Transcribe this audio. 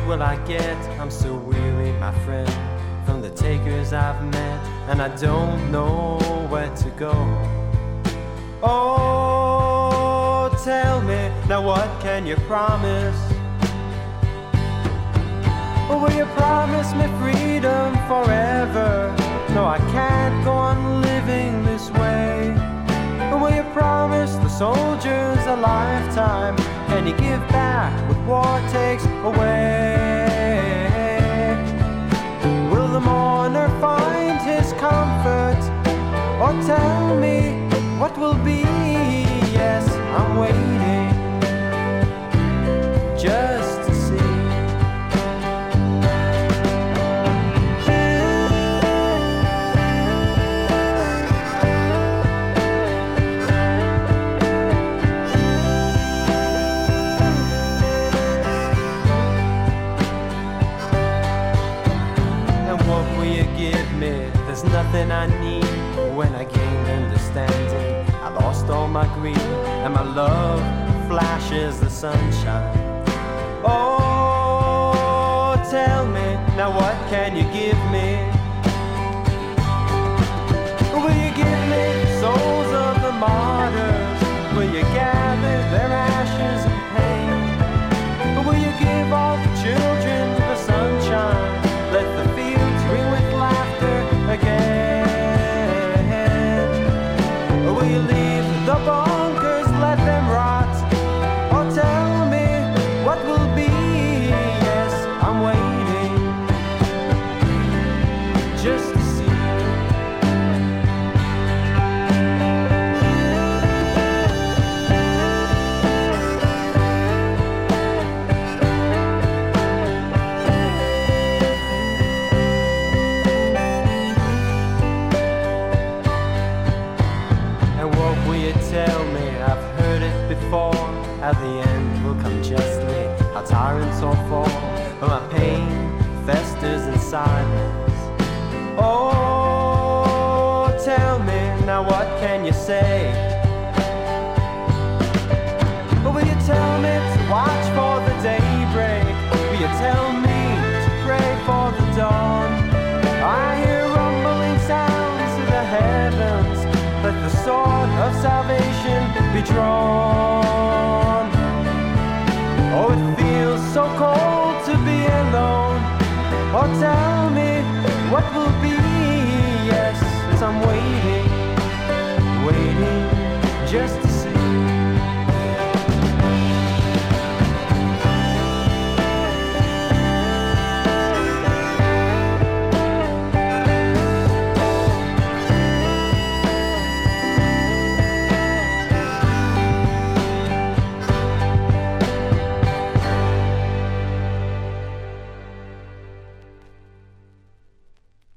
will I get? I'm so weary, my friend, from the takers I've met, and I don't know where to go. Oh, tell me, now what can you promise? Or will you promise me freedom forever? No, I can't go on living this way. Or will you promise the soldiers a lifetime? Can you give back what war takes away? Will the mourner find his comfort? Or tell me what will be? Yes, I'm waiting just to see. There's nothing I need when I gained understanding. I lost all my greed and my love flashes the sunshine. Oh, tell me, now what can you give me? Will you give me souls of the martyrs? Will you gather their ashes and pain? Or will you give all the children the sunshine? Let the fields ring with laughter again. Or will you leave the bunkers, let them rot? Or tell me what will be? Yes, I'm waiting just to see. Tell me, I've heard it before. At the end will come justly, how tyrants all fall, but my pain festers in silence. Oh, tell me, now what can you say? Or will you tell me to watch for the daybreak? Will you tell me to pray for the dawn? I hear rumbling sounds to the heavens. Let the sword of salvation be drawn. Oh, it feels so cold to be alone. Oh, tell me what will be? Yes, I'm waiting just